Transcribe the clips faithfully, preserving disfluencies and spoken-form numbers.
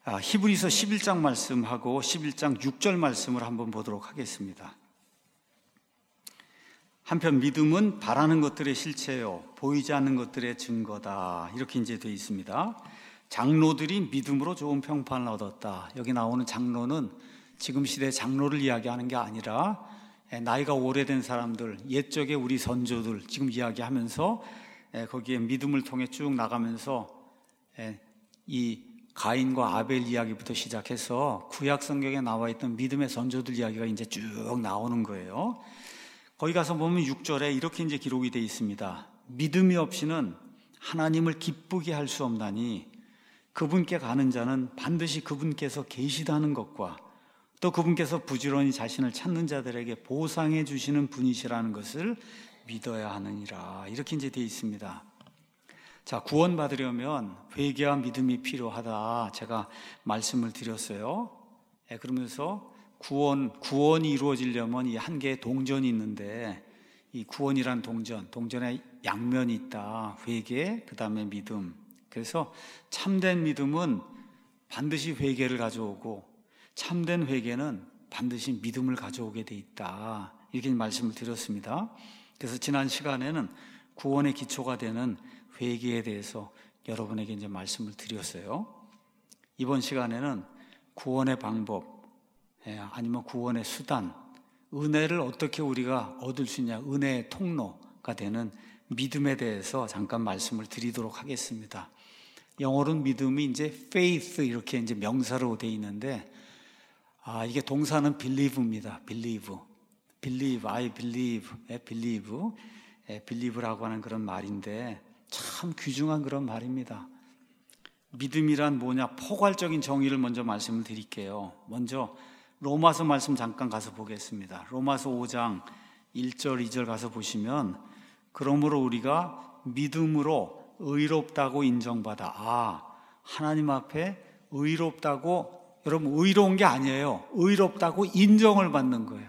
아, 히브리서 십일 장 말씀하고 십일 장 육 절 말씀을 한번 보도록 하겠습니다. 한편 믿음은 바라는 것들의 실체요, 보이지 않는 것들의 증거다. 이렇게 이제 되어 있습니다. 장로들이 믿음으로 좋은 평판을 얻었다. 여기 나오는 장로는 지금 시대 장로를 이야기하는 게 아니라 나이가 오래된 사람들, 옛적의 우리 선조들 지금 이야기하면서 거기에 믿음을 통해 쭉 나가면서 이 가인과 아벨 이야기부터 시작해서 구약 성경에 나와 있던 믿음의 선조들 이야기가 이제 쭉 나오는 거예요. 거기 가서 보면 육 절에 이렇게 이제 기록이 되어 있습니다. 믿음이 없이는 하나님을 기쁘게 할 수 없나니 그분께 가는 자는 반드시 그분께서 계시다는 것과 또 그분께서 부지런히 자신을 찾는 자들에게 보상해 주시는 분이시라는 것을 믿어야 하느니라. 이렇게 이제 되어 있습니다. 자, 구원받으려면 회개와 믿음이 필요하다. 제가 말씀을 드렸어요. 예, 그러면서 구원, 구원이 이루어지려면 이 한 개의 동전이 있는데 이 구원이란 동전, 동전에 양면이 있다. 회개, 그 다음에 믿음. 그래서 참된 믿음은 반드시 회개를 가져오고 참된 회개는 반드시 믿음을 가져오게 돼 있다. 이렇게 말씀을 드렸습니다. 그래서 지난 시간에는 구원의 기초가 되는 회개에 대해서 여러분에게 이제 말씀을 드렸어요. 이번 시간에는 구원의 방법, 아니면 구원의 수단, 은혜를 어떻게 우리가 얻을 수 있냐, 은혜의 통로가 되는 믿음에 대해서 잠깐 말씀을 드리도록 하겠습니다. 영어로는 믿음이 이제 faith 이렇게 이제 명사로 되어 있는데, 아, 이게 동사는 believe입니다. believe, believe, I believe, believe, believe라고 하는 그런 말인데 참 귀중한 그런 말입니다. 믿음이란 뭐냐? 포괄적인 정의를 먼저 말씀을 드릴게요. 먼저 로마서 말씀 잠깐 가서 보겠습니다. 로마서 오 장 일 절 이 절 가서 보시면, 그러므로 우리가 믿음으로 의롭다고 인정받아. 아, 하나님 앞에 의롭다고, 여러분 의로운 게 아니에요. 의롭다고 인정을 받는 거예요.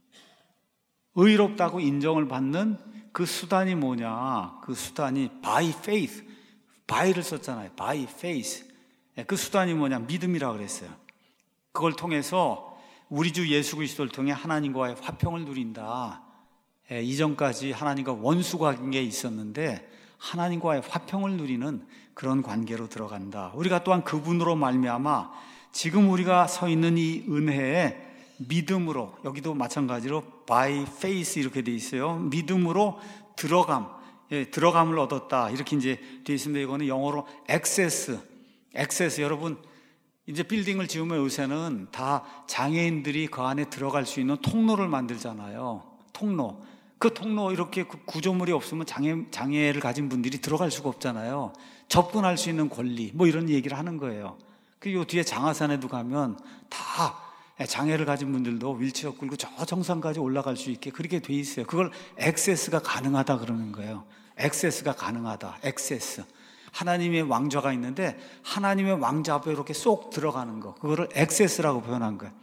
의롭다고 인정을 받는 그 수단이 뭐냐? 그 수단이 by faith, by를 썼잖아요. by faith. 그 수단이 뭐냐? 믿음이라고 그랬어요. 그걸 통해서 우리 주 예수 그리스도를 통해 하나님과의 화평을 누린다. 이전까지 하나님과 원수 관계에 있었는데 하나님과의 화평을 누리는 그런 관계로 들어간다. 우리가 또한 그분으로 말미암아 지금 우리가 서 있는 이 은혜에 믿음으로, 여기도 마찬가지로 by faith 이렇게 돼 있어요. 믿음으로 들어감, 예, 들어감을 얻었다. 이렇게 이제 돼 있습니다. 이거는 영어로 access, access. 여러분 이제 빌딩을 지으면 요새는 다 장애인들이 그 안에 들어갈 수 있는 통로를 만들잖아요. 통로. 그 통로 이렇게 그 구조물이 없으면 장애, 장애를 가진 분들이 들어갈 수가 없잖아요. 접근할 수 있는 권리, 뭐 이런 얘기를 하는 거예요. 그리고 뒤에 장하산에도 가면 다 장애를 가진 분들도 휠체어 끌고 저 정상까지 올라갈 수 있게 그렇게 돼 있어요. 그걸 액세스가 가능하다 그러는 거예요. 액세스가 가능하다. 액세스. 하나님의 왕좌가 있는데 하나님의 왕좌 앞에 이렇게 쏙 들어가는 거, 그거를 액세스라고 표현한 거예요.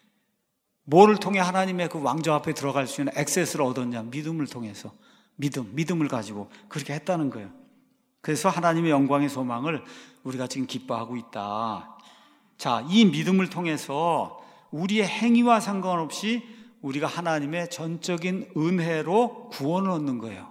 뭐를 통해 하나님의 그 왕좌 앞에 들어갈 수 있는 액세스를 얻었냐? 믿음을 통해서. 믿음, 믿음을 가지고 그렇게 했다는 거예요. 그래서 하나님의 영광의 소망을 우리가 지금 기뻐하고 있다. 자, 이 믿음을 통해서 우리의 행위와 상관없이 우리가 하나님의 전적인 은혜로 구원을 얻는 거예요.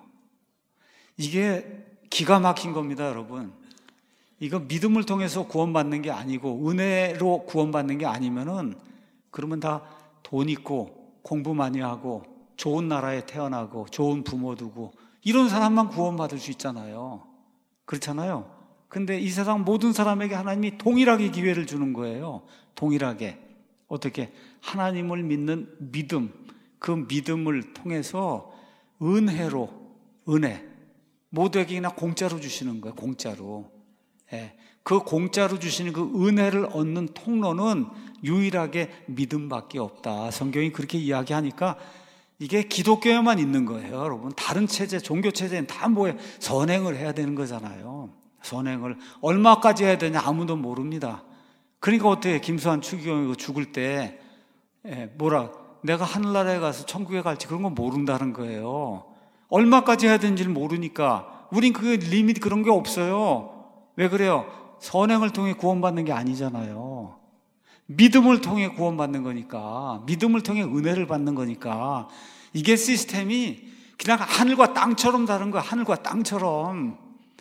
이게 기가 막힌 겁니다, 여러분. 이거 믿음을 통해서 구원받는 게 아니고 은혜로 구원받는 게 아니면은, 그러면 다 돈 있고 공부 많이 하고 좋은 나라에 태어나고 좋은 부모 두고 이런 사람만 구원받을 수 있잖아요. 그렇잖아요. 근데 이 세상 모든 사람에게 하나님이 동일하게 기회를 주는 거예요. 동일하게. 어떻게? 하나님을 믿는 믿음, 그 믿음을 통해서 은혜로, 은혜, 모두에게 그냥 공짜로 주시는 거예요. 공짜로. 예. 그 공짜로 주시는 그 은혜를 얻는 통로는 유일하게 믿음밖에 없다. 성경이 그렇게 이야기하니까 이게 기독교에만 있는 거예요, 여러분. 다른 체제, 종교 체제는 다 뭐예요? 선행을 해야 되는 거잖아요. 선행을 얼마까지 해야 되냐 아무도 모릅니다. 그러니까 어떻게 김수환 추기경이 죽을 때 뭐라, 내가 하늘나라에 가서 천국에 갈지 그런 거 모른다는 거예요. 얼마까지 해야 되는지를 모르니까. 우린 그 리밋 그런 게 없어요. 왜 그래요? 선행을 통해 구원받는 게 아니잖아요. 믿음을 통해 구원받는 거니까, 믿음을 통해 은혜를 받는 거니까, 이게 시스템이 그냥 하늘과 땅처럼 다른 거야. 하늘과 땅처럼.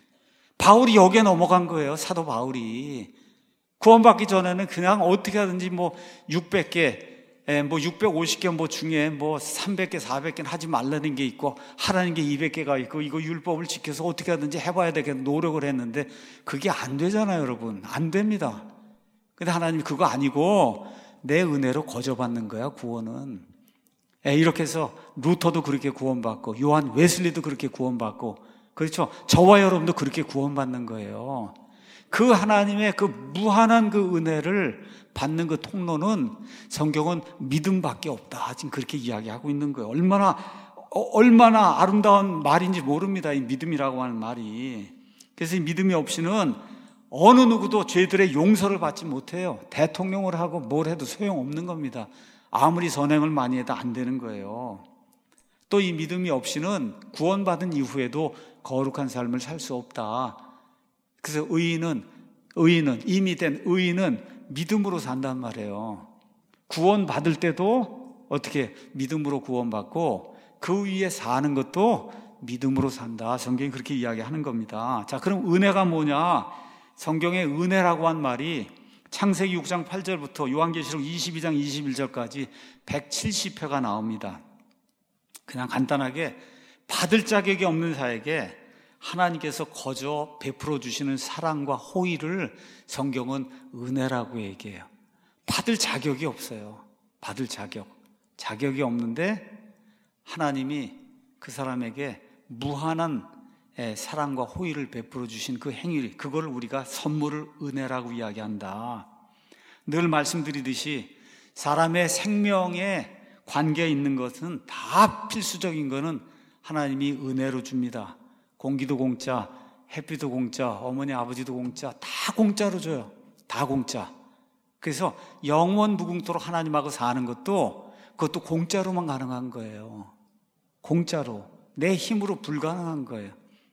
바울이 여기에 넘어간 거예요. 사도 바울이. 구원받기 전에는 그냥 어떻게 하든지 뭐 육백 개, 뭐 육백오십 개 뭐 중에 뭐 삼백 개, 사백 개는 하지 말라는 게 있고 하라는 게 이백 개가 있고 이거 율법을 지켜서 어떻게 하든지 해봐야 되겠다 노력을 했는데 그게 안 되잖아요, 여러분. 안 됩니다. 근데 하나님이 그거 아니고 내 은혜로 거저받는 거야, 구원은. 이렇게 해서 루터도 그렇게 구원받고 요한 웨슬리도 그렇게 구원받고, 그렇죠? 저와 여러분도 그렇게 구원받는 거예요. 그 하나님의 그 무한한 그 은혜를 받는 그 통로는 성경은 믿음밖에 없다. 지금 그렇게 이야기하고 있는 거예요. 얼마나 어, 얼마나 아름다운 말인지 모릅니다. 이 믿음이라고 하는 말이. 그래서 이 믿음이 없이는 어느 누구도 죄들의 용서를 받지 못해요. 대통령을 하고 뭘 해도 소용없는 겁니다. 아무리 선행을 많이 해도 안 되는 거예요. 또 이 믿음이 없이는 구원받은 이후에도 거룩한 삶을 살 수 없다. 그래서 의인은 의인은 이미 된 의인은 믿음으로 산단 말이에요. 구원받을 때도 어떻게 믿음으로 구원받고 그 위에 사는 것도 믿음으로 산다. 성경이 그렇게 이야기하는 겁니다. 자, 그럼 은혜가 뭐냐? 성경의 은혜라고 한 말이 창세기 육 장 팔 절부터 요한계시록 이십이 장 이십일 절까지 백칠십 회가 나옵니다. 그냥 간단하게 받을 자격이 없는 자에게 하나님께서 거저 베풀어 주시는 사랑과 호의를 성경은 은혜라고 얘기해요. 받을 자격이 없어요. 받을 자격. 자격이 없는데 하나님이 그 사람에게 무한한 사랑과 호의를 베풀어 주신 그 행위, 그걸 우리가 선물을 은혜라고 이야기한다. 늘 말씀드리듯이 사람의 생명에 관계에 있는 것은 다 필수적인 것은 하나님이 은혜로 줍니다. 공기도 공짜, 햇빛도 공짜, 어머니 아버지도 공짜, 다 공짜로 줘요. 다 공짜. 그래서 영원 무궁토록 하나님하고 사는 것도 그것도 공짜로만 가능한 거예요. 공짜로. 내 힘으로 불가능한 거예요.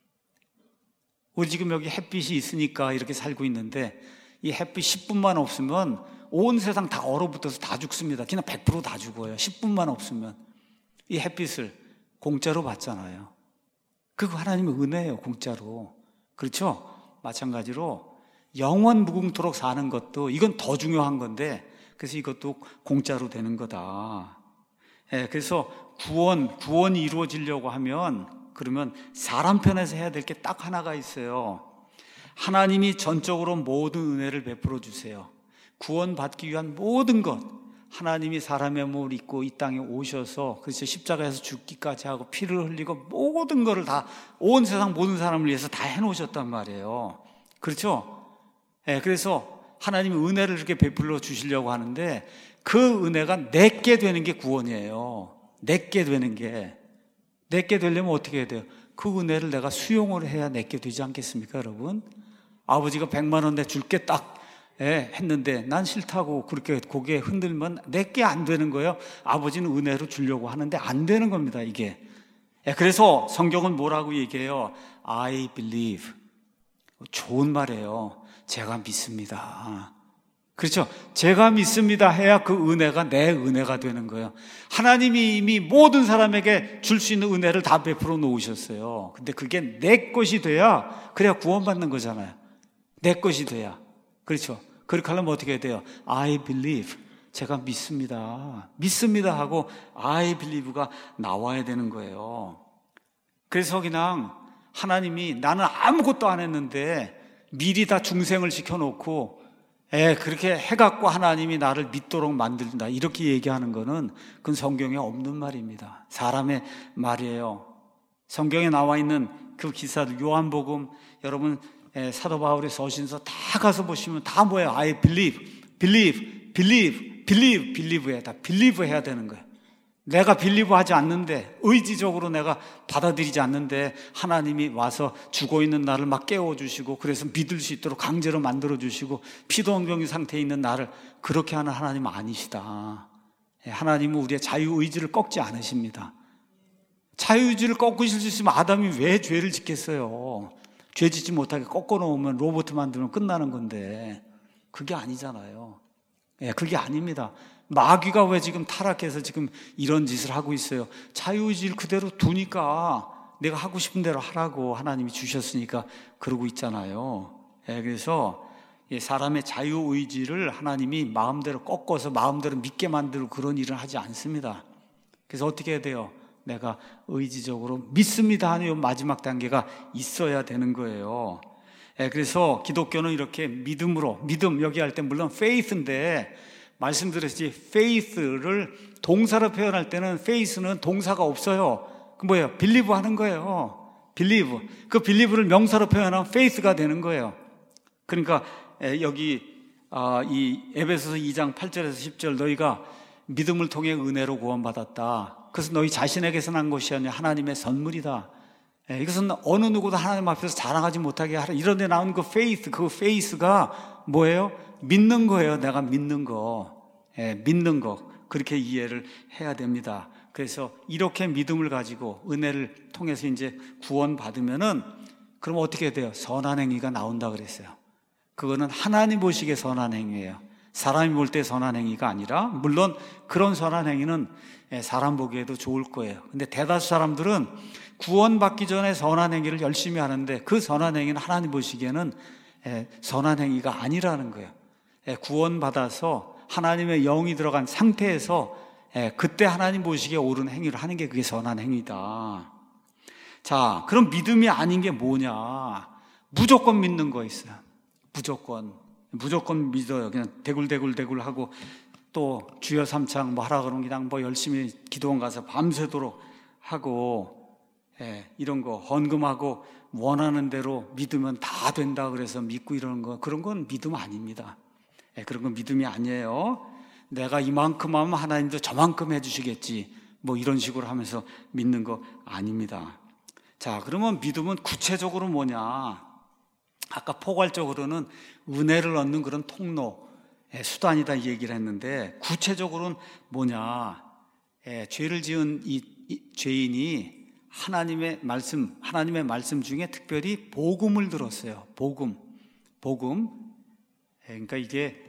우리 지금 여기 햇빛이 있으니까 이렇게 살고 있는데 이 햇빛 십 분만 없으면 온 세상 다 얼어붙어서 다 죽습니다. 그냥 백 퍼센트 다 죽어요. 십 분만 없으면. 이 햇빛을 공짜로 받잖아요. 그거 하나님의 은혜예요. 공짜로. 그렇죠? 마찬가지로 영원 무궁토록 사는 것도 이건 더 중요한 건데 그래서 이것도 공짜로 되는 거다. 예, 그래서 구원, 구원이 이루어지려고 하면 그러면 사람 편에서 해야 될 게 딱 하나가 있어요. 하나님이 전적으로 모든 은혜를 베풀어 주세요. 구원받기 위한 모든 것, 하나님이 사람의 몸을 입고 이 땅에 오셔서 그래서 십자가에서 죽기까지 하고 피를 흘리고 모든 것을 다 온 세상 모든 사람을 위해서 다 해놓으셨단 말이에요. 그렇죠? 예, 그래서 하나님이 은혜를 이렇게 베풀어 주시려고 하는데 그 은혜가 내게 되는 게 구원이에요. 내게 되는 게. 내게 되려면 어떻게 해야 돼요? 그 은혜를 내가 수용을 해야 내게 되지 않겠습니까, 여러분? 아버지가 백만 원 내 줄게 딱 예, 했는데 난 싫다고 그렇게 고개 흔들면 내게 안 되는 거예요. 아버지는 은혜로 주려고 하는데 안 되는 겁니다, 이게. 예, 그래서 성경은 뭐라고 얘기해요? I believe. 좋은 말이에요. 제가 믿습니다. 그렇죠? 제가 믿습니다 해야 그 은혜가 내 은혜가 되는 거예요. 하나님이 이미 모든 사람에게 줄 수 있는 은혜를 다 베풀어 놓으셨어요. 근데 그게 내 것이 돼야 그래야 구원받는 거잖아요. 내 것이 돼야. 그렇죠? 그렇게 하려면 어떻게 해야 돼요? I believe. 제가 믿습니다. 믿습니다 하고 I believe가 나와야 되는 거예요. 그래서 그냥 하나님이 나는 아무것도 안 했는데 미리 다 중생을 시켜놓고 예, 그렇게 해갖고 하나님이 나를 믿도록 만든다 이렇게 얘기하는 거는 그건 성경에 없는 말입니다. 사람의 말이에요. 성경에 나와 있는 그 기사들 요한복음 여러분 예, 사도 바울의 서신서 다 가서 보시면 다 뭐예요? I believe, believe, believe, believe, believe에 다 believe 해야 되는 거예요. 내가 believe 하지 않는데 의지적으로 내가 받아들이지 않는데 하나님이 와서 죽어있는 나를 막 깨워주시고 그래서 믿을 수 있도록 강제로 만들어주시고 피동병의 상태에 있는 나를 그렇게 하는 하나님은 아니시다. 하나님은 우리의 자유의지를 꺾지 않으십니다. 자유의지를 꺾으실 수 있으면 아담이 왜 죄를 짓겠어요? 죄 짓지 못하게 꺾어 놓으면 로봇 만들면 끝나는 건데 그게 아니잖아요. 예, 그게 아닙니다. 마귀가 왜 지금 타락해서 지금 이런 짓을 하고 있어요? 자유의지를 그대로 두니까 내가 하고 싶은 대로 하라고 하나님이 주셨으니까 그러고 있잖아요. 예, 그래서 사람의 자유의지를 하나님이 마음대로 꺾어서 마음대로 믿게 만들고 그런 일을 하지 않습니다. 그래서 어떻게 해야 돼요? 내가 의지적으로 믿습니다 하는 마지막 단계가 있어야 되는 거예요. 예, 그래서 기독교는 이렇게 믿음으로, 믿음 여기 할 때 물론 faith인데 말씀드렸듯이 faith를 동사로 표현할 때는 faith는 동사가 없어요. 그 뭐예요? believe 하는 거예요. believe. 그 believe를 명사로 표현하면 faith가 되는 거예요. 그러니까 여기 이 에베소서 이 장 팔 절에서 십 절 너희가 믿음을 통해 은혜로 구원받았다. 그것은 너희 자신에게서 난 것이 아니라 하나님의 선물이다. 이것은 어느 누구도 하나님 앞에서 자랑하지 못하게 하라. 이런 데 나오는 그 faith, 그 faith가 뭐예요? 믿는 거예요. 내가 믿는 거. 예, 믿는 거. 그렇게 이해를 해야 됩니다. 그래서 이렇게 믿음을 가지고 은혜를 통해서 이제 구원받으면은 그럼 어떻게 돼요? 선한 행위가 나온다 그랬어요. 그거는 하나님 보시기에 선한 행위예요. 사람이 볼 때 선한 행위가 아니라, 물론 그런 선한 행위는 사람 보기에도 좋을 거예요. 근데 대다수 사람들은 구원받기 전에 선한 행위를 열심히 하는데 그 선한 행위는 하나님 보시기에는 선한 행위가 아니라는 거예요. 구원받아서 하나님의 영이 들어간 상태에서 그때 하나님 보시기에 옳은 행위를 하는 게 그게 선한 행위다. 자, 그럼 믿음이 아닌 게 뭐냐? 무조건 믿는 거 있어요. 무조건. 무조건 믿어요. 그냥 대굴대굴대굴 하고 또 주여 삼창 뭐 하라 그러면 그냥 뭐 열심히 기도원 가서 밤새도록 하고, 예, 이런 거 헌금하고 원하는 대로 믿으면 다 된다 그래서 믿고 이러는 거, 그런 건 믿음 아닙니다. 예, 그런 건 믿음이 아니에요. 내가 이만큼 하면 하나님도 저만큼 해주시겠지, 뭐 이런 식으로 하면서 믿는 거 아닙니다. 자, 그러면 믿음은 구체적으로 뭐냐? 아까 포괄적으로는 은혜를 얻는 그런 통로, 예, 수단이다 이 얘기를 했는데, 구체적으로는 뭐냐? 예, 죄를 지은 이, 이 죄인이 하나님의 말씀, 하나님의 말씀 중에 특별히 복음을 들었어요. 복음, 복음. 예, 그러니까 이게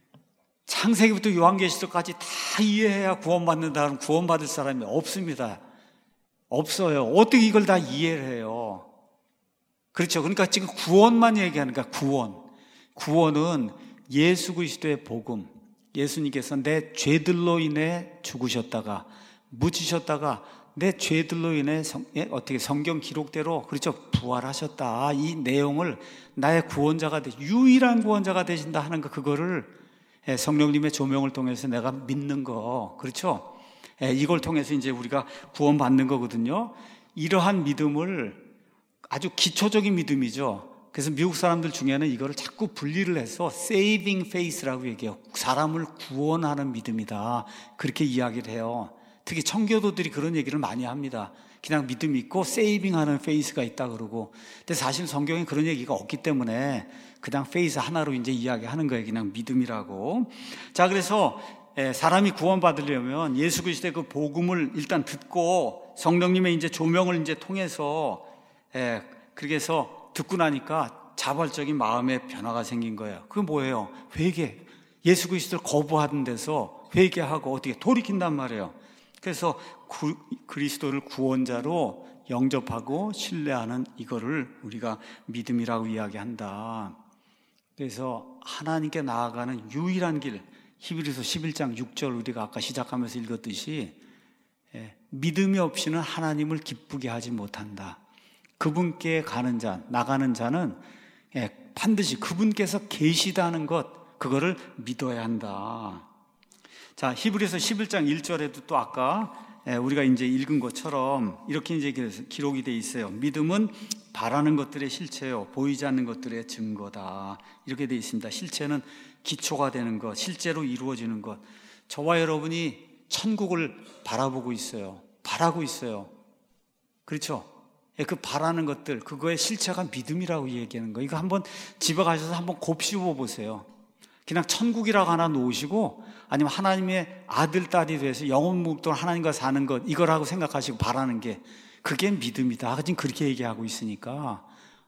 창세기부터 요한계시록까지 다 이해해야 구원받는다는, 구원받을 사람이 없습니다. 없어요. 어떻게 이걸 다 이해를 해요? 그렇죠. 그러니까 지금 구원만 얘기하는 거야. 구원. 구원은 예수 그리스도의 복음. 예수님께서 내 죄들로 인해 죽으셨다가 묻히셨다가 내 죄들로 인해 성, 예? 어떻게 성경 기록대로, 그렇죠, 부활하셨다. 이 내용을 나의 구원자가 되, 유일한 구원자가 되신다 하는 거, 그거를 예, 성령님의 조명을 통해서 내가 믿는 거, 그렇죠? 예, 이걸 통해서 이제 우리가 구원받는 거거든요. 이러한 믿음을, 아주 기초적인 믿음이죠. 그래서 미국 사람들 중에는 이거를 자꾸 분리를 해서 saving faith라고 얘기해요. 사람을 구원하는 믿음이다, 그렇게 이야기를 해요. 특히 청교도들이 그런 얘기를 많이 합니다. 그냥 믿음이 있고 saving하는 faith가 있다 그러고. 근데 사실 성경에 그런 얘기가 없기 때문에 그냥 faith 하나로 이제 이야기하는 거예요. 그냥 믿음이라고. 자, 그래서 사람이 구원받으려면 예수 그리스도의 그 복음을 일단 듣고 성령님의 이제 조명을 이제 통해서, 예, 그렇게 해서 듣고 나니까 자발적인 마음의 변화가 생긴 거예요. 그게 뭐예요? 회개. 예수 그리스도를 거부하는 데서 회개하고 어떻게 돌이킨단 말이에요. 그래서 구, 그리스도를 구원자로 영접하고 신뢰하는 이거를 우리가 믿음이라고 이야기한다. 그래서 하나님께 나아가는 유일한 길, 히브리서 십일 장 육 절 우리가 아까 시작하면서 읽었듯이, 예, 믿음이 없이는 하나님을 기쁘게 하지 못한다. 그분께 가는 자, 나가는 자는, 예, 반드시 그분께서 계시다는 것, 그거를 믿어야 한다. 자, 히브리서 십일 장 일 절에도 또 아까 우리가 이제 읽은 것처럼 이렇게 이제 기록이 돼 있어요. 믿음은 바라는 것들의 실체요, 보이지 않는 것들의 증거다. 이렇게 돼 있습니다. 실체는 기초가 되는 것, 실제로 이루어지는 것. 저와 여러분이 천국을 바라보고 있어요. 바라고 있어요. 그렇죠? 그 바라는 것들, 그거의 실체가 믿음이라고 얘기하는 거예요. 이거 한번 집에 가셔서 한번 곱씹어 보세요. 그냥 천국이라고 하나 놓으시고, 아니면 하나님의 아들, 딸이 돼서 영원무궁토록 하나님과 사는 것, 이거라고 생각하시고 바라는 게, 그게 믿음이다. 지금 그렇게 얘기하고 있으니까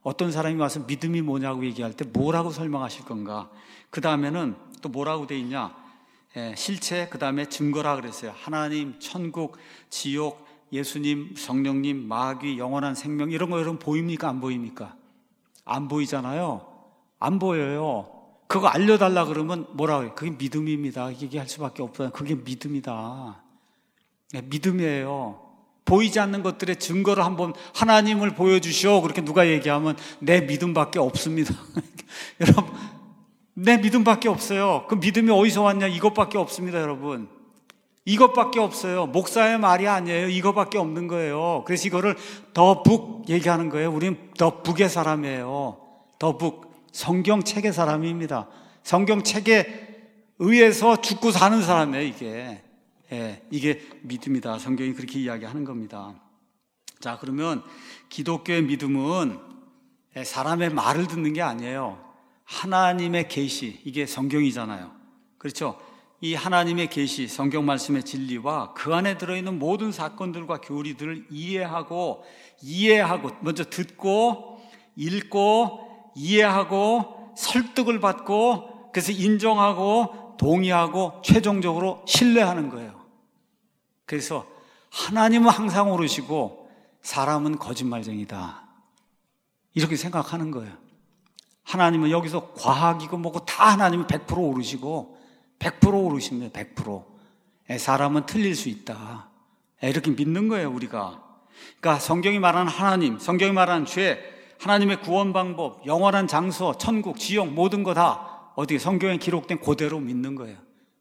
어떤 사람이 와서 믿음이 뭐냐고 얘기할 때 뭐라고 설명하실 건가? 그 다음에는 또 뭐라고 돼 있냐? 예, 실체, 그 다음에 증거라 그랬어요. 하나님, 천국, 지옥, 예수님, 성령님, 마귀, 영원한 생명 이런 거 여러분 보입니까? 안 보입니까? 안 보이잖아요. 안 보여요. 그거 알려달라 그러면 뭐라고 해요? 그게 믿음입니다. 얘기할 수밖에 없어요. 그게 믿음이다. 예, 믿음이에요. 보이지 않는 것들의 증거를 한번 하나님을 보여주시오. 그렇게 누가 얘기하면 내 믿음밖에 없습니다. 여러분, 내 믿음밖에 없어요. 그 믿음이 어디서 왔냐? 이것밖에 없습니다, 여러분. 이것밖에 없어요. 목사의 말이 아니에요. 이것밖에 없는 거예요. 그래서 이거를 더 북 얘기하는 거예요. 우리는 더 북의 사람이에요. 더 북. 성경책의 사람입니다. 성경책에 의해서 죽고 사는 사람이에요, 이게. 예, 이게 믿음이다. 성경이 그렇게 이야기하는 겁니다. 자, 그러면 기독교의 믿음은 사람의 말을 듣는 게 아니에요. 하나님의 계시, 이게 성경이잖아요. 그렇죠? 이 하나님의 계시, 성경 말씀의 진리와 그 안에 들어있는 모든 사건들과 교리들을 이해하고 이해하고 먼저 듣고 읽고 이해하고 설득을 받고 그래서 인정하고 동의하고 최종적으로 신뢰하는 거예요. 그래서 하나님은 항상 오르시고 사람은 거짓말쟁이다. 이렇게 생각하는 거예요. 하나님은 여기서 과학이고 뭐고 다 하나님은 백 퍼센트 오르시고 백 퍼센트 오르십니다. 백 퍼센트. 사람은 틀릴 수 있다. 이렇게 믿는 거예요, 우리가. 그러니까 성경이 말하는 하나님, 성경이 말하는 죄, 하나님의 구원 방법, 영원한 장소, 천국, 지옥 모든 거 다 어떻게 성경에 기록된 그대로 믿는 거예요.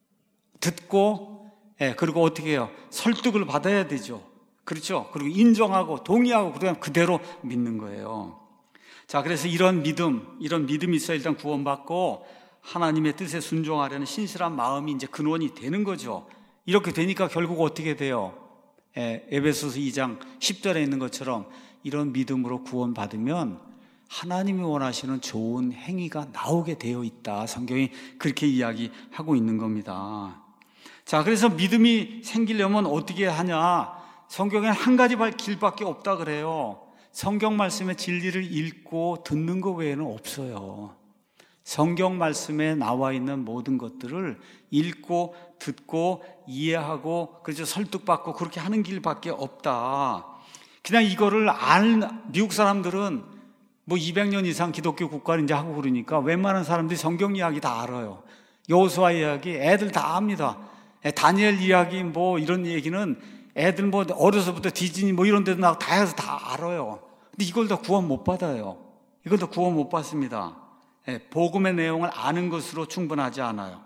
듣고 예, 그리고 어떻게 해요? 설득을 받아야 되죠. 그렇죠? 그리고 인정하고 동의하고 그다음 그대로 믿는 거예요. 자, 그래서 이런 믿음, 이런 믿음이 있어야 일단 구원받고 하나님의 뜻에 순종하려는 신실한 마음이 이제 근원이 되는 거죠. 이렇게 되니까 결국 어떻게 돼요? 예, 에베소서 이 장 십 절에 있는 것처럼 이런 믿음으로 구원받으면 하나님이 원하시는 좋은 행위가 나오게 되어 있다. 성경이 그렇게 이야기하고 있는 겁니다. 자, 그래서 믿음이 생기려면 어떻게 하냐? 성경에 한 가지 길밖에 없다 그래요. 성경 말씀의 진리를 읽고 듣는 것 외에는 없어요. 성경 말씀에 나와 있는 모든 것들을 읽고 듣고 이해하고 그래서 설득받고 그렇게 하는 길밖에 없다. 그냥 이거를 알, 미국 사람들은 뭐 이백 년 이상 기독교 국가를 이제 하고 그러니까 웬만한 사람들이 성경 이야기 다 알아요. 여호수아 이야기 애들 다 압니다. 다니엘 이야기 뭐 이런 얘기는 애들 뭐 어려서부터 디즈니 뭐 이런 데도 나고 다 해서 다 알아요. 근데 이걸 다 구원 못 받아요. 이걸 다 구원 못 받습니다. 복음의 내용을 아는 것으로 충분하지 않아요.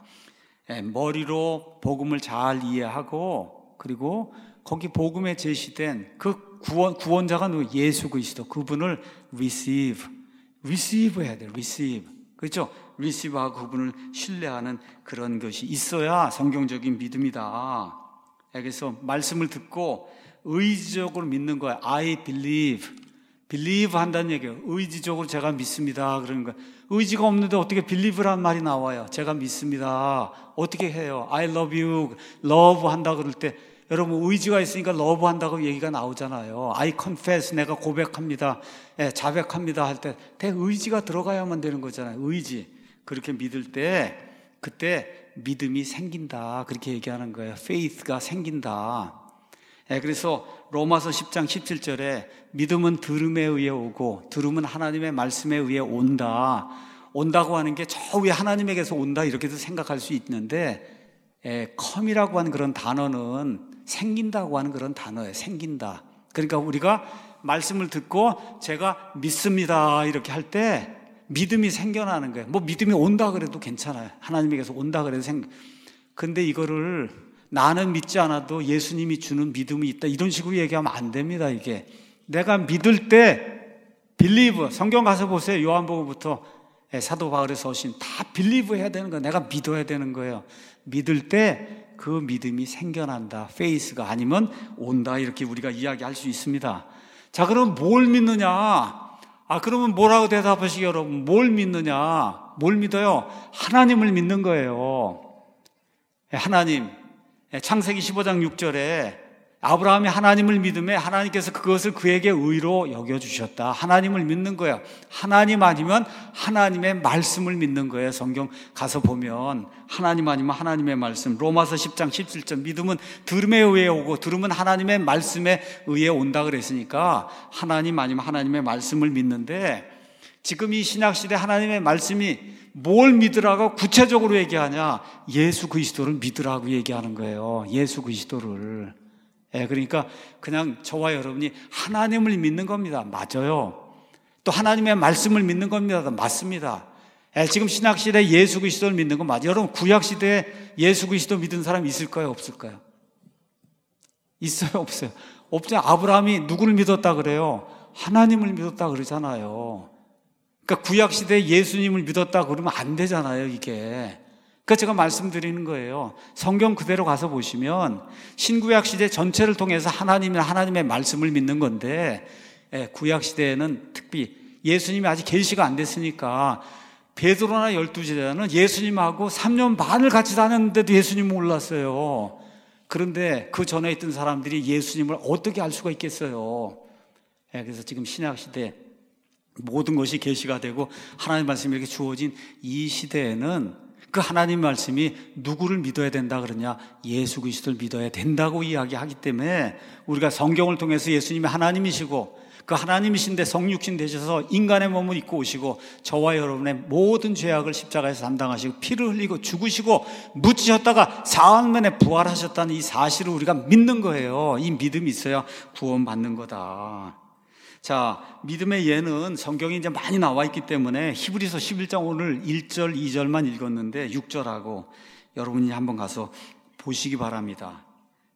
머리로 복음을 잘 이해하고 그리고 거기 복음에 제시된 그 구원, 구원자가 누구? 예수 그리스도. 그분을 receive, receive 해야 돼요. receive. 그렇죠? receive하고 그분을 신뢰하는 그런 것이 있어야 성경적인 믿음이다. 그래서 말씀을 듣고 의지적으로 믿는 거예요. I believe. believe 한다는 얘기예요. 의지적으로 제가 믿습니다. 그러는 거예요. 의지가 없는데 어떻게 believe란 말이 나와요? 제가 믿습니다. 어떻게 해요? I love you. love 한다 그럴 때 여러분 의지가 있으니까 love 한다고 얘기가 나오잖아요. I confess. 내가 고백합니다. 예, 자백합니다 할 때 대의지가 들어가야만 되는 거잖아요. 의지. 그렇게 믿을 때 그때 믿음이 생긴다. 그렇게 얘기하는 거예요. faith가 생긴다. 예, 그래서 로마서 십 장 십칠 절에 믿음은 들음에 의해 오고 들음은 하나님의 말씀에 의해 온다. 온다고 하는 게 저 위에 하나님에게서 온다 이렇게도 생각할 수 있는데 예, come이라고 하는 그런 단어는 생긴다고 하는 그런 단어예요. 생긴다. 그러니까 우리가 말씀을 듣고 제가 믿습니다 이렇게 할 때 믿음이 생겨나는 거예요. 뭐 믿음이 온다 그래도 괜찮아요. 하나님에게서 온다 그래도 생. 근데 이거를 나는 믿지 않아도 예수님이 주는 믿음이 있다 이런 식으로 얘기하면 안 됩니다. 이게 내가 믿을 때 believe. 성경 가서 보세요. 요한복음부터 사도 바울의 서신 다 believe 해야 되는 거예요. 내가 믿어야 되는 거예요. 믿을 때 그 믿음이 생겨난다. faith가 아니면 온다 이렇게 우리가 이야기할 수 있습니다. 자, 그럼 뭘 믿느냐? 아, 그러면 뭐라고 대답하시게 여러분? 뭘 믿느냐? 뭘 믿어요? 하나님을 믿는 거예요. 하나님. 창세기 십오 장 육 절에 아브라함이 하나님을 믿음에 하나님께서 그것을 그에게 의로 여겨주셨다. 하나님을 믿는 거예요. 하나님 아니면 하나님의 말씀을 믿는 거예요. 성경 가서 보면 하나님 아니면 하나님의 말씀. 로마서 십 장 십칠 절 믿음은 들음에 의해 오고 들음은 하나님의 말씀에 의해 온다 그랬으니까 하나님 아니면 하나님의 말씀을 믿는데, 지금 이 신약시대 하나님의 말씀이 뭘 믿으라고 구체적으로 얘기하냐? 예수 그리스도를 믿으라고 얘기하는 거예요. 예수 그리스도를. 예, 그러니까 그냥 저와 여러분이 하나님을 믿는 겁니다. 맞아요. 또 하나님의 말씀을 믿는 겁니다. 맞습니다. 예, 지금 신약시대에 예수 그리스도를 믿는 건 맞아요. 여러분 구약시대에 예수 그리스도 믿은 사람 있을까요? 없을까요? 있어요? 없어요? 없죠. 아브라함이 누구를 믿었다 그래요? 하나님을 믿었다 그러잖아요. 그러니까 구약시대에 예수님을 믿었다 그러면 안 되잖아요, 이게. 그러니까 제가 말씀드리는 거예요. 성경 그대로 가서 보시면 신구약 시대 전체를 통해서 하나님의 하나님의 말씀을 믿는 건데, 예, 구약 시대에는 특히 예수님이 아직 계시가 안 됐으니까 베드로나 열두 제자는 예수님하고 삼 년 반을 같이 다녔는데도 예수님 몰랐어요. 그런데 그 전에 있던 사람들이 예수님을 어떻게 알 수가 있겠어요? 예, 그래서 지금 신약 시대 모든 것이 계시가 되고 하나님의 말씀이 이렇게 주어진 이 시대에는 그 하나님 말씀이 누구를 믿어야 된다 그러냐? 예수 그리스도를 믿어야 된다고 이야기하기 때문에 우리가 성경을 통해서 예수님이 하나님이시고 그 하나님이신데 성육신 되셔서 인간의 몸을 입고 오시고 저와 여러분의 모든 죄악을 십자가에서 담당하시고 피를 흘리고 죽으시고 묻히셨다가 사흘 만에 부활하셨다는 이 사실을 우리가 믿는 거예요. 이 믿음이 있어야 구원받는 거다. 자, 믿음의 예는 성경이 이제 많이 나와 있기 때문에 히브리서 십일 장 오늘 일 절, 이 절만 읽었는데 육 절하고 여러분이 한번 가서 보시기 바랍니다.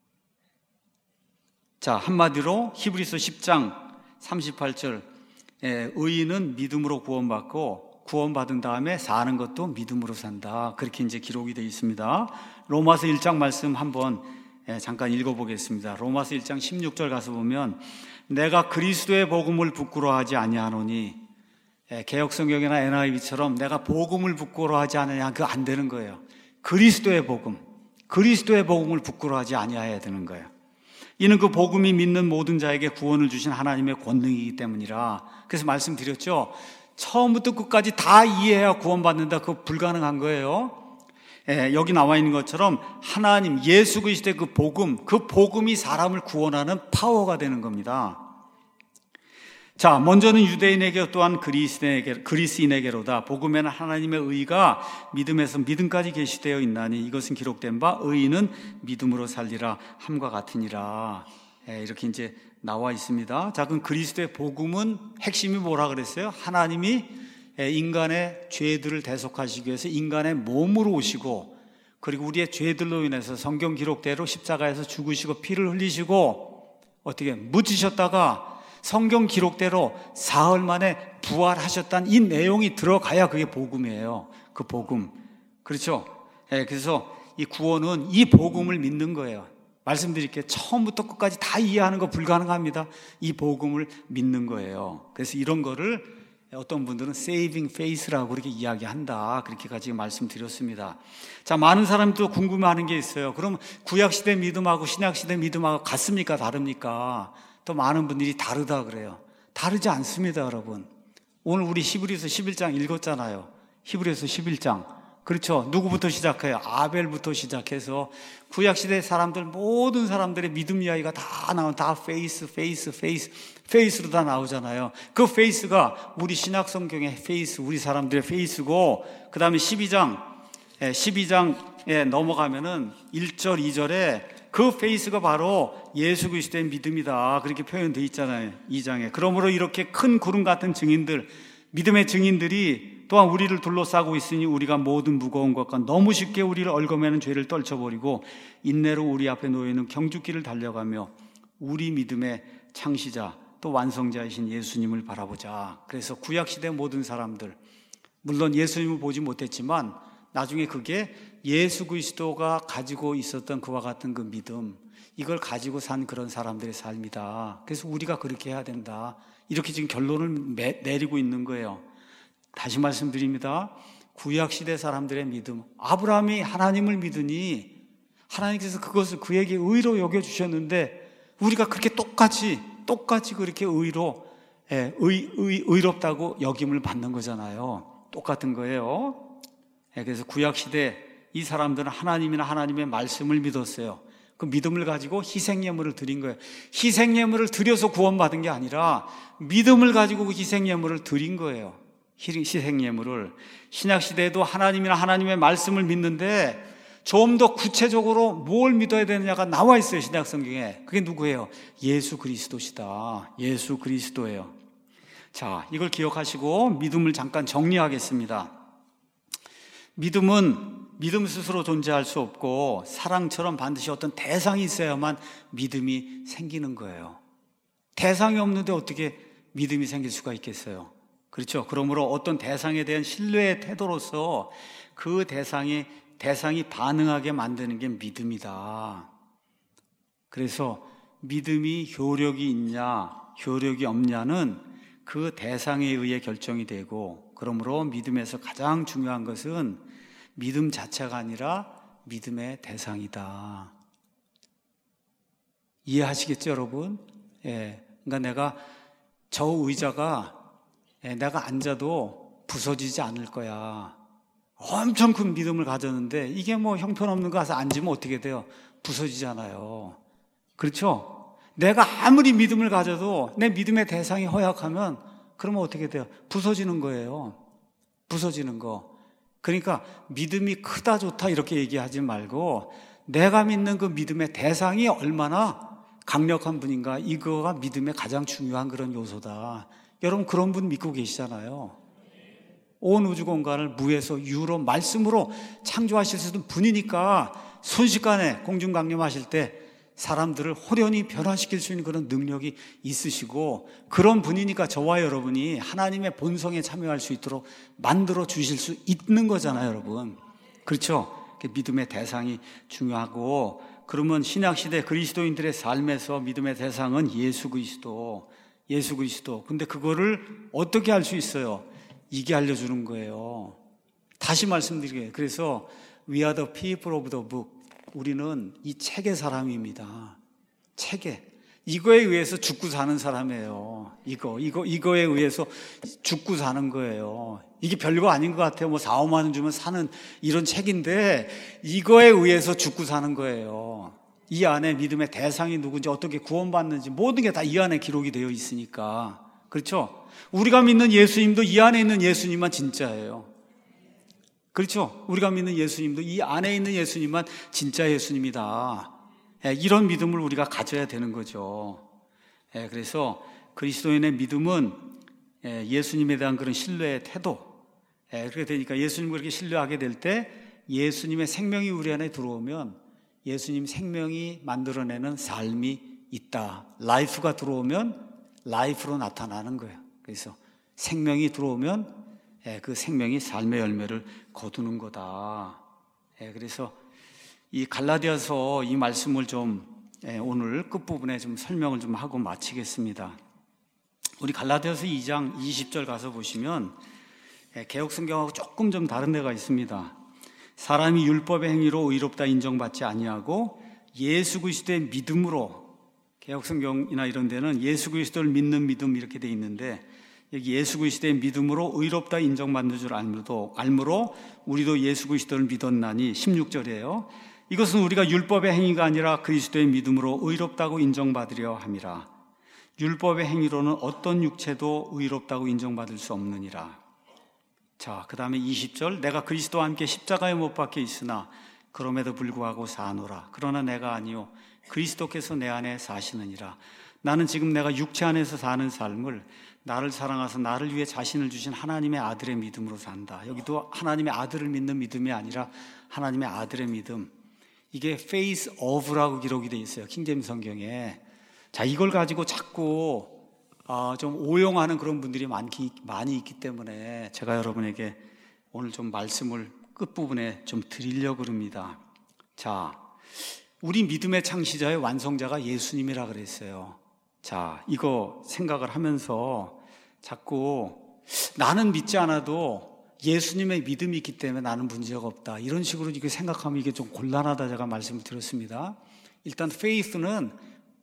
자, 한마디로 히브리서 십 장 삼십팔 절, 예, 의인은 믿음으로 구원받고 구원받은 다음에 사는 것도 믿음으로 산다. 그렇게 이제 기록이 되어 있습니다. 로마서 일 장 말씀 한번 예, 잠깐 읽어보겠습니다. 로마서 일 장 십육 절 가서 보면 내가 그리스도의 복음을 부끄러워하지 아니하노니, 예, 개역성경이나 엔아이브이처럼 내가 복음을 부끄러워하지 않으냐, 그거 안 되는 거예요. 그리스도의 복음, 그리스도의 복음을 부끄러워하지 아니해야 되는 거예요. 이는 그 복음이 믿는 모든 자에게 구원을 주신 하나님의 권능이기 때문이라. 그래서 말씀드렸죠. 처음부터 끝까지 다 이해해야 구원받는다. 그거 불가능한 거예요. 예, 여기 나와 있는 것처럼 하나님 예수 그리스도의 그 복음, 그 복음이 사람을 구원하는 파워가 되는 겁니다. 자, 먼저는 유대인에게 또한 그리스인에게, 그리스인에게로다. 복음에는 하나님의 의가 믿음에서 믿음까지 계시되어 있나니 이것은 기록된 바 의인은 믿음으로 살리라 함과 같으니라. 예, 이렇게 이제 나와 있습니다. 자, 그럼 그리스도의 복음은 핵심이 뭐라 그랬어요? 하나님이 인간의 죄들을 대속하시기 위해서 인간의 몸으로 오시고, 그리고 우리의 죄들로 인해서 성경 기록대로 십자가에서 죽으시고 피를 흘리시고 어떻게 묻히셨다가 성경 기록대로 사흘 만에 부활하셨다는 이 내용이 들어가야 그게 복음이에요. 그 복음. 그렇죠? 예, 그래서 이 구원은 이 복음을 믿는 거예요. 말씀드릴게요. 처음부터 끝까지 다 이해하는 거 불가능합니다. 이 복음을 믿는 거예요. 그래서 이런 거를 어떤 분들은 saving faith라고 그렇게 이야기한다. 그렇게까지 말씀드렸습니다. 자, 많은 사람도 궁금해하는 게 있어요. 그럼 구약시대 믿음하고 신약시대 믿음하고 같습니까? 다릅니까? 또 많은 분들이 다르다 그래요. 다르지 않습니다, 여러분. 오늘 우리 히브리서 십일 장 읽었잖아요. 히브리서 십일 장. 그렇죠. 누구부터 시작해요? 아벨부터 시작해서 구약시대 사람들, 모든 사람들의 믿음 이야기가 다 나오는, 다 페이스, 페이스, 페이스, 페이스로 다 나오잖아요. 그 페이스가 우리 신약 성경의 페이스, 우리 사람들의 페이스고, 그 다음에 십이 장, 십이 장에 넘어가면은 일 절, 이 절에 그 페이스가 바로 예수 그리스도의 믿음이다. 그렇게 표현되어 있잖아요. 이 장에. 그러므로 이렇게 큰 구름 같은 증인들, 믿음의 증인들이 또한 우리를 둘러싸고 있으니 우리가 모든 무거운 것과 너무 쉽게 우리를 얽어매는 죄를 떨쳐버리고 인내로 우리 앞에 놓여있는 경주길을 달려가며 우리 믿음의 창시자 또 완성자이신 예수님을 바라보자. 그래서 구약시대 모든 사람들, 물론 예수님을 보지 못했지만 나중에 그게 예수 그리스도가 가지고 있었던 그와 같은 그 믿음, 이걸 가지고 산 그런 사람들의 삶이다. 그래서 우리가 그렇게 해야 된다. 이렇게 지금 결론을 매, 내리고 있는 거예요. 다시 말씀드립니다. 구약시대 사람들의 믿음, 아브라함이 하나님을 믿으니 하나님께서 그것을 그에게 의로 여겨주셨는데 우리가 그렇게 똑같이 똑같이 그렇게 의로 예, 의, 의, 의롭다고 여김을 받는 거잖아요. 똑같은 거예요. 예, 그래서 구약시대 이 사람들은 하나님이나 하나님의 말씀을 믿었어요. 그 믿음을 가지고 희생예물을 드린 거예요. 희생예물을 드려서 구원받은 게 아니라 믿음을 가지고 그 희생예물을 드린 거예요. 희생예물을. 신약시대에도 하나님이나 하나님의 말씀을 믿는데 좀 더 구체적으로 뭘 믿어야 되느냐가 나와 있어요. 신약성경에. 그게 누구예요? 예수 그리스도시다. 예수 그리스도예요. 자, 이걸 기억하시고 믿음을 잠깐 정리하겠습니다. 믿음은 믿음 스스로 존재할 수 없고 사랑처럼 반드시 어떤 대상이 있어야만 믿음이 생기는 거예요. 대상이 없는데 어떻게 믿음이 생길 수가 있겠어요? 그렇죠? 그러므로 어떤 대상에 대한 신뢰의 태도로서 그 대상이 대상이 반응하게 만드는 게 믿음이다. 그래서 믿음이 효력이 있냐, 효력이 없냐는 그 대상에 의해 결정이 되고, 그러므로 믿음에서 가장 중요한 것은 믿음 자체가 아니라 믿음의 대상이다. 이해하시겠죠, 여러분? 예. 그러니까 내가 저 의자가 예, 내가 앉아도 부서지지 않을 거야. 엄청 큰 믿음을 가졌는데 이게 뭐 형편없는 거 가서 앉으면 어떻게 돼요? 부서지잖아요. 그렇죠? 내가 아무리 믿음을 가져도 내 믿음의 대상이 허약하면 그러면 어떻게 돼요? 부서지는 거예요. 부서지는 거. 그러니까 믿음이 크다 좋다 이렇게 얘기하지 말고 내가 믿는 그 믿음의 대상이 얼마나 강력한 분인가, 이거가 믿음의 가장 중요한 그런 요소다. 여러분 그런 분 믿고 계시잖아요. 온 우주 공간을 무에서 유로 말씀으로 창조하실 수 있는 분이니까 순식간에 공중강림하실 때 사람들을 호련히 변화시킬 수 있는 그런 능력이 있으시고, 그런 분이니까 저와 여러분이 하나님의 본성에 참여할 수 있도록 만들어 주실 수 있는 거잖아요, 여러분. 그렇죠? 믿음의 대상이 중요하고, 그러면 신약시대 그리스도인들의 삶에서 믿음의 대상은 예수 그리스도, 예수 그리스도. 근데 그거를 어떻게 할 수 있어요? 이게 알려주는 거예요. 다시 말씀드리게요. 그래서 We are the people of the book. 우리는 이 책의 사람입니다. 책에. 이거에 의해서 죽고 사는 사람이에요. 이거, 이거, 이거에 의해서 죽고 사는 거예요. 이게 별거 아닌 것 같아요. 뭐 사오만 원 주면 사는 이런 책인데 이거에 의해서 죽고 사는 거예요. 이 안에 믿음의 대상이 누군지, 어떻게 구원받는지 모든 게 다 이 안에 기록이 되어 있으니까. 그렇죠? 우리가 믿는 예수님도 이 안에 있는 예수님만 진짜예요. 그렇죠? 우리가 믿는 예수님도 이 안에 있는 예수님만 진짜 예수님이다. 이런 믿음을 우리가 가져야 되는 거죠. 그래서 그리스도인의 믿음은 예수님에 대한 그런 신뢰의 태도. 그렇게 되니까 예수님을 그렇게 신뢰하게 될 때 예수님의 생명이 우리 안에 들어오면 예수님 생명이 만들어내는 삶이 있다. 라이프가 들어오면 라이프로 나타나는 거예요. 그래서 생명이 들어오면 그 생명이 삶의 열매를 거두는 거다. 그래서 이 갈라디아서 이 말씀을 좀 오늘 끝부분에 좀 설명을 좀 하고 마치겠습니다. 우리 갈라디아서 이 장 이십 절 가서 보시면 개역성경하고 조금 좀 다른 데가 있습니다. 사람이 율법의 행위로 의롭다 인정받지 아니하고 예수 그리스도의 믿음으로, 개역성경이나 이런 데는 예수 그리스도를 믿는 믿음 이렇게 돼 있는데 여기 예수 그리스도의 믿음으로 의롭다 인정받는 줄 알므로, 알므로 우리도 예수 그리스도를 믿었나니 십육 절이에요. 이것은 우리가 율법의 행위가 아니라 그리스도의 믿음으로 의롭다고 인정받으려 함이라. 율법의 행위로는 어떤 육체도 의롭다고 인정받을 수 없느니라. 자, 그 다음에 이십 절. 내가 그리스도와 함께 십자가에 못 박혀 있으나 그럼에도 불구하고 사노라. 그러나 내가 아니요 그리스도께서 내 안에 사시느니라. 나는 지금 내가 육체 안에서 사는 삶을 나를 사랑하사 나를 위해 자신을 주신 하나님의 아들의 믿음으로 산다. 여기도 하나님의 아들을 믿는 믿음이 아니라 하나님의 아들의 믿음. 이게 faith of라고 기록이 되어 있어요, 킹제임스 성경에. 자, 이걸 가지고 자꾸 어, 좀 오용하는 그런 분들이 많기, 많이 있기 때문에 제가 여러분에게 오늘 좀 말씀을 끝부분에 좀 드리려고 합니다. 자, 우리 믿음의 창시자의 완성자가 예수님이라 그랬어요. 자, 이거 생각을 하면서 자꾸 나는 믿지 않아도 예수님의 믿음이 있기 때문에 나는 문제가 없다, 이런 식으로 이렇게 생각하면 이게 좀 곤란하다 제가 말씀을 드렸습니다. 일단 faith는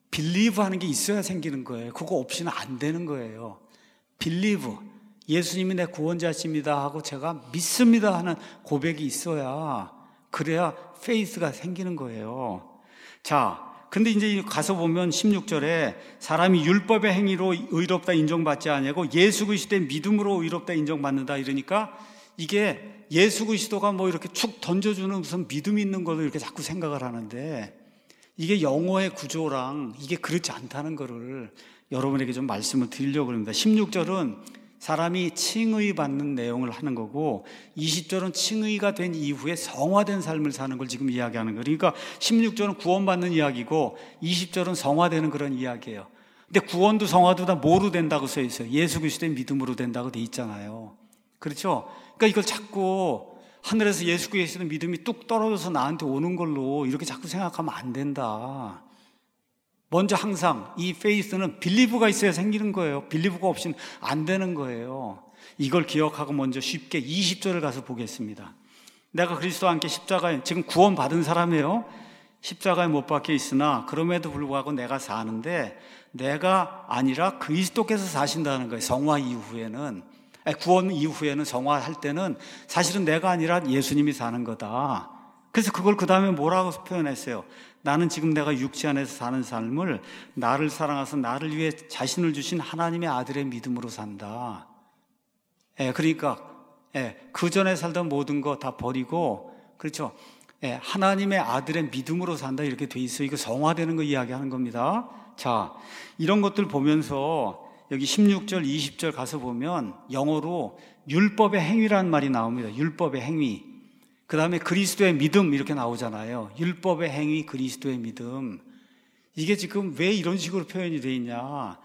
빌리브 하는 게 있어야 생기는 거예요. 그거 없이는 안 되는 거예요. 빌리브, 예수님이 내 구원자십니다 하고 제가 믿습니다 하는 고백이 있어야, 그래야 페이스가 생기는 거예요. 자, 근데 이제 가서 보면 십육 절에 사람이 율법의 행위로 의롭다 인정받지 아니하고 예수 그리스도의 믿음으로 의롭다 인정받는다 이러니까, 이게 예수 그리스도가 뭐 이렇게 축 던져주는 무슨 믿음이 있는 걸로 이렇게 자꾸 생각을 하는데, 이게 영어의 구조랑 이게 그렇지 않다는 거를 여러분에게 좀 말씀을 드리려고 합니다. 십육 절은 사람이 칭의 받는 내용을 하는 거고, 이십 절은 칭의가 된 이후에 성화된 삶을 사는 걸 지금 이야기하는 거예요. 그러니까 십육 절은 구원받는 이야기고 이십 절은 성화되는 그런 이야기예요. 근데 구원도 성화도 다 뭐로 된다고 써 있어요? 예수 그리스도의 믿음으로 된다고 돼 있잖아요. 그렇죠? 그러니까 이걸 자꾸 하늘에서 예수 그리스도의 믿음이 뚝 떨어져서 나한테 오는 걸로 이렇게 자꾸 생각하면 안 된다. 먼저 항상 이 페이스는 빌리브가 있어야 생기는 거예요. 빌리브가 없이는 안 되는 거예요. 이걸 기억하고 먼저 쉽게 이십 절을 가서 보겠습니다. 내가 그리스도와 함께 십자가에, 지금 구원받은 사람이에요. 십자가에 못 박혀 있으나 그럼에도 불구하고 내가 사는데, 내가 아니라 그리스도께서 사신다는 거예요. 성화 이후에는, 구원 이후에는, 성화할 때는 사실은 내가 아니라 예수님이 사는 거다. 그래서 그걸 그 다음에 뭐라고 표현했어요? 나는 지금 내가 육체 안에서 사는 삶을 나를 사랑하셔서 나를 위해 자신을 주신 하나님의 아들의 믿음으로 산다. 예, 그러니까 예, 그 전에 살던 모든 거 다 버리고, 그렇죠? 예, 하나님의 아들의 믿음으로 산다 이렇게 돼 있어요. 이거 성화되는 거 이야기하는 겁니다. 자, 이런 것들 보면서 여기 십육 절, 이십 절 가서 보면 영어로 율법의 행위라는 말이 나옵니다. 율법의 행위. 그 다음에 그리스도의 믿음 이렇게 나오잖아요. 율법의 행위, 그리스도의 믿음. 이게 지금 왜 이런 식으로 표현이 되어 있냐?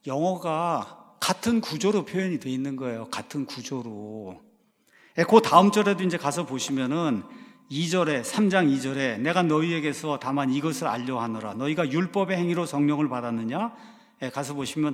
영어가 같은 구조로 표현이 되어 있는 거예요. 같은 구조로. 그 다음 절에도 이제 가서 보시면은 이 절에, 삼 장 이 절에 내가 너희에게서 다만 이것을 알려 하노라. 너희가 율법의 행위로 성령을 받았느냐? 가서 보시면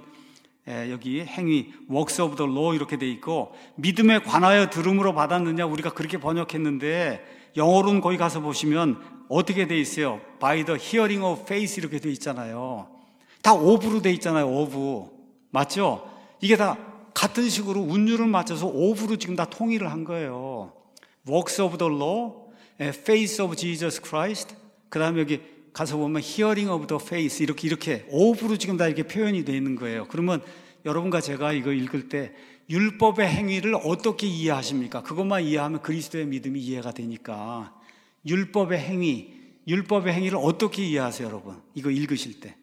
여기 행위, works of the law 이렇게 돼 있고, 믿음에 관하여 들음으로 받았느냐 우리가 그렇게 번역했는데, 영어로는 거기 가서 보시면 어떻게 돼 있어요? by the hearing of faith 이렇게 돼 있잖아요. 다 of로 돼 있잖아요. of. 맞죠? 이게 다 같은 식으로 운율을 맞춰서 of로 지금 다 통일을 한 거예요. works of the law, faith of Jesus Christ, 그 다음에 여기 가서 보면 hearing of the faith 이렇게 이렇게 of로 지금 다 이렇게 표현이 되어 있는 거예요. 그러면 여러분과 제가 이거 읽을 때 율법의 행위를 어떻게 이해하십니까? 그것만 이해하면 그리스도의 믿음이 이해가 되니까, 율법의 행위, 율법의 행위를 어떻게 이해하세요, 여러분? 이거 읽으실 때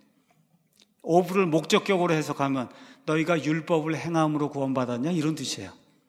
of를 목적격으로 해석하면 너희가 율법을 행함으로 구원받았냐 이런 뜻이에요.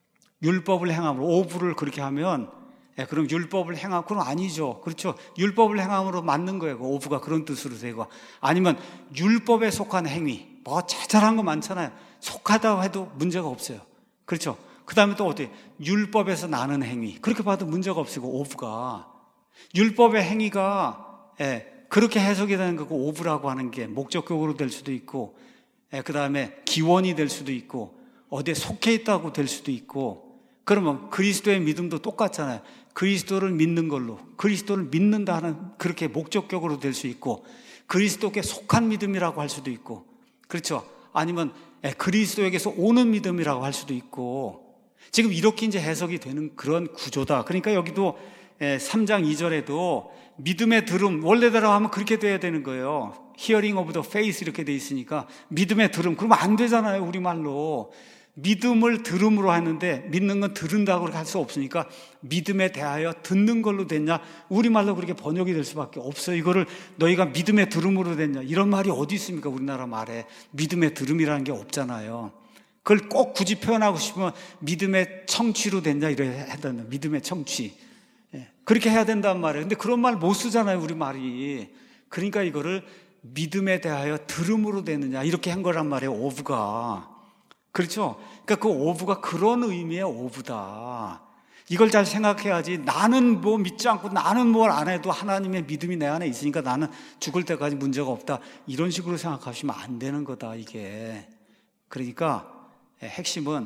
율법을 행함으로, of를 그렇게 하면 예, 그럼 율법을 행함, 그럼 아니죠. 그렇죠. 율법을 행함으로 맞는 거예요. 그 오브가 그런 뜻으로 되고. 아니면 율법에 속한 행위. 뭐 자잘한 거 많잖아요. 속하다고 해도 문제가 없어요. 그렇죠. 그 다음에 또 어떻게? 율법에서 나는 행위. 그렇게 봐도 문제가 없고, 오브가. 율법의 행위가, 예, 그렇게 해석이 되는 거고, 오브라고 하는 게 목적격으로 될 수도 있고, 예, 그 다음에 기원이 될 수도 있고, 어디에 속해 있다고 될 수도 있고, 그러면 그리스도의 믿음도 똑같잖아요. 그리스도를 믿는 걸로, 그리스도를 믿는다 하는 그렇게 목적격으로 될 수 있고, 그리스도께 속한 믿음이라고 할 수도 있고, 그렇죠. 아니면 그리스도에게서 오는 믿음이라고 할 수도 있고, 지금 이렇게 이제 해석이 되는 그런 구조다. 그러니까 여기도 삼 장 이 절에도 믿음의 들음, 원래대로 하면 그렇게 돼야 되는 거예요. Hearing of the faith 이렇게 돼 있으니까 믿음의 들음, 그러면 안 되잖아요, 우리말로. 믿음을 들음으로 하는데 믿는 건 들은다고 그렇게 할 수 없으니까 믿음에 대하여 듣는 걸로 됐냐? 우리말로 그렇게 번역이 될 수밖에 없어요. 이거를 너희가 믿음에 들음으로 됐냐? 이런 말이 어디 있습니까? 우리나라 말에 믿음에 들음이라는 게 없잖아요. 그걸 꼭 굳이 표현하고 싶으면 믿음의 청취로 됐냐? 이래 해야 된다. 믿음의 청취. 그렇게 해야 된단 말이에요. 근데 그런 말 못 쓰잖아요, 우리 말이. 그러니까 이거를 믿음에 대하여 들음으로 되느냐? 이렇게 한 거란 말이에요, 오브가. 그렇죠? 그러니까 그 오브가 그런 의미의 오브다. 이걸 잘 생각해야지. 나는 뭐 믿지 않고 나는 뭘 안 해도 하나님의 믿음이 내 안에 있으니까 나는 죽을 때까지 문제가 없다. 이런 식으로 생각하시면 안 되는 거다, 이게. 그러니까 핵심은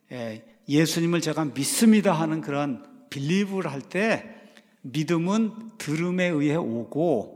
예수님을 제가 믿습니다 하는 그런 빌리브를 할 때 믿음은 들음에 의해 오고,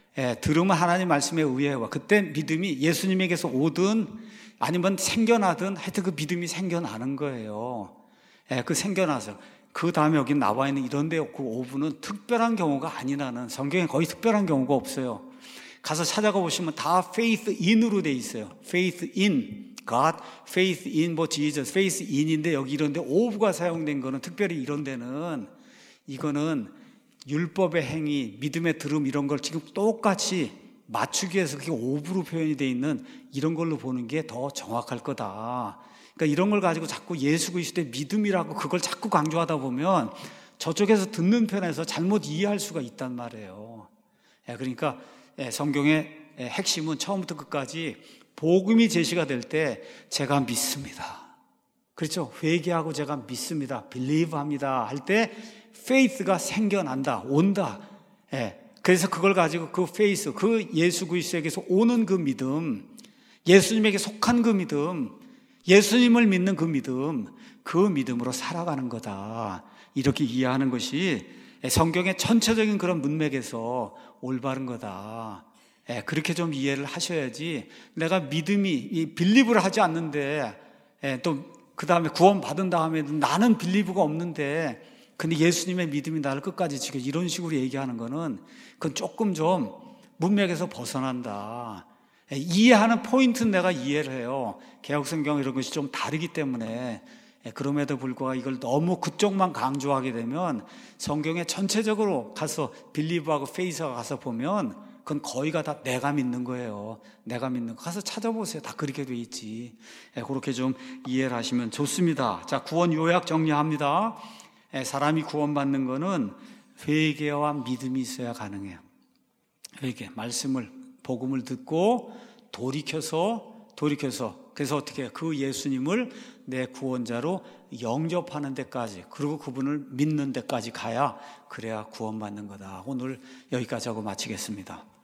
예, 들으면 하나님 말씀에 의해와 그때 믿음이 예수님에게서 오든 아니면 생겨나든 하여튼 그 믿음이 생겨나는 거예요. 예, 그 생겨나서 그 다음에 여기 나와 있는 이런 데 그 오분은 특별한 경우가 아니라는, 성경에 거의 특별한 경우가 없어요. 가서 찾아가 보시면 다 faith in으로 돼 있어요. faith in God, faith in 뭐 Jesus, faith in인데 여기 이런 데 오브가 사용된 거는 특별히 이런 데는 이거는 율법의 행위, 믿음의 들음 이런 걸 지금 똑같이 맞추기 위해서 그게 오브로 표현이 돼 있는 이런 걸로 보는 게 더 정확할 거다. 그러니까 이런 걸 가지고 자꾸 예수 그리스도의 믿음이라고 그걸 자꾸 강조하다 보면 저쪽에서 듣는 편에서 잘못 이해할 수가 있단 말이에요. 그러니까 성경의 핵심은 처음부터 끝까지 복음이 제시가 될 때 제가 믿습니다. 그렇죠? 회개하고 제가 믿습니다. believe 합니다. 할 때 faith가 생겨난다, 온다. 그래서 그걸 가지고 그 faith, 그 예수 그리스도에게서 오는 그 믿음, 예수님에게 속한 그 믿음, 예수님을 믿는 그 믿음, 그 믿음으로 살아가는 거다. 이렇게 이해하는 것이 성경의 전체적인 그런 문맥에서 올바른 거다. 그렇게 좀 이해를 하셔야지 내가 믿음이, 이 빌리브를 하지 않는데 또 그 다음에 구원 받은 다음에 나는 빌리브가 없는데 근데 예수님의 믿음이 나를 끝까지 지켜 이런 식으로 얘기하는 거는 그건 조금 좀 문맥에서 벗어난다. 이해하는 포인트는 내가 이해를 해요. 개혁성경 이런 것이 좀 다르기 때문에. 그럼에도 불구하고 이걸 너무 그쪽만 강조하게 되면 성경에 전체적으로 가서 빌리브하고 페이스가 가서 보면 그건 거의가 다 내가 믿는 거예요. 내가 믿는 거. 가서 찾아보세요. 다 그렇게 돼 있지. 그렇게 좀 이해를 하시면 좋습니다. 자, 구원 요약 정리합니다. 사람이 구원받는 거는 회개와 믿음이 있어야 가능해요. 회개, 말씀을, 복음을 듣고 돌이켜서 돌이켜서 그래서 어떻게 해요? 그 예수님을 내 구원자로 영접하는 데까지, 그리고 그분을 믿는 데까지 가야 그래야 구원받는 거다. 오늘 여기까지 하고 마치겠습니다.